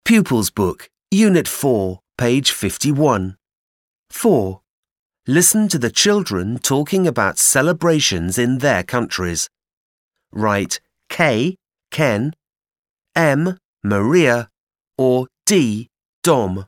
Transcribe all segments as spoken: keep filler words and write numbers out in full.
Pupils Book, Unit four, page fifty-one. four. Listen to the children talking about celebrations in their countries. Write K, Ken, M, Maria, or D, Dom.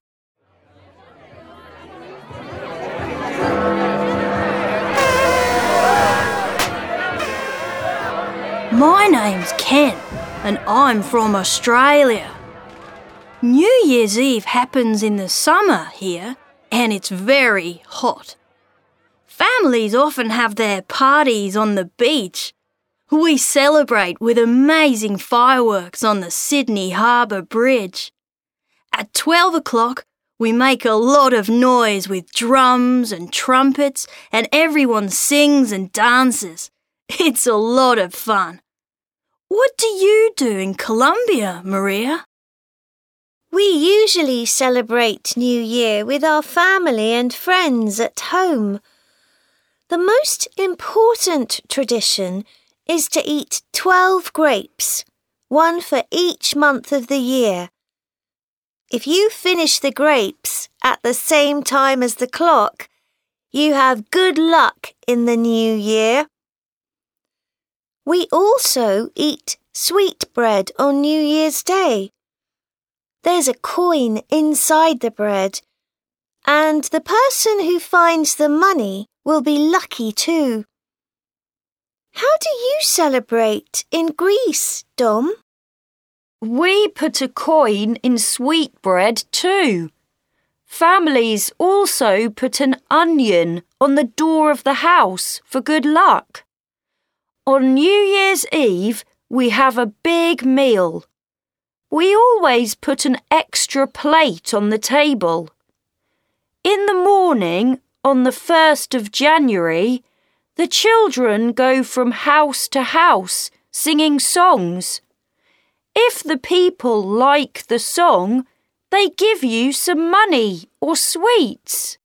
My name's Ken, and I'm from Australia. New Year's Eve happens in the summer here, and it's very hot. Families often have their parties on the beach. We celebrate with amazing fireworks on the Sydney Harbour Bridge. At twelve o'clock, we make a lot of noise with drums and trumpets, and everyone sings and dances. It's a lot of fun. What do you do in Colombia, Maria? We usually celebrate New Year with our family and friends at home. The most important tradition is to eat twelve grapes, one for each month of the year. If you finish the grapes at the same time as the clock, you have good luck in the new year. We also eat sweetbread on New Year's Day. There's a coin inside the bread, and the person who finds the money will be lucky too. How do you celebrate in Greece, Dom? We put a coin in sweetbread too. Families also put an onion on the door of the house for good luck. On New Year's Eve, we have a big meal. We always put an extra plate on the table. In the morning, on the first of January, the children go from house to house singing songs. If the people like the song, they give you some money or sweets.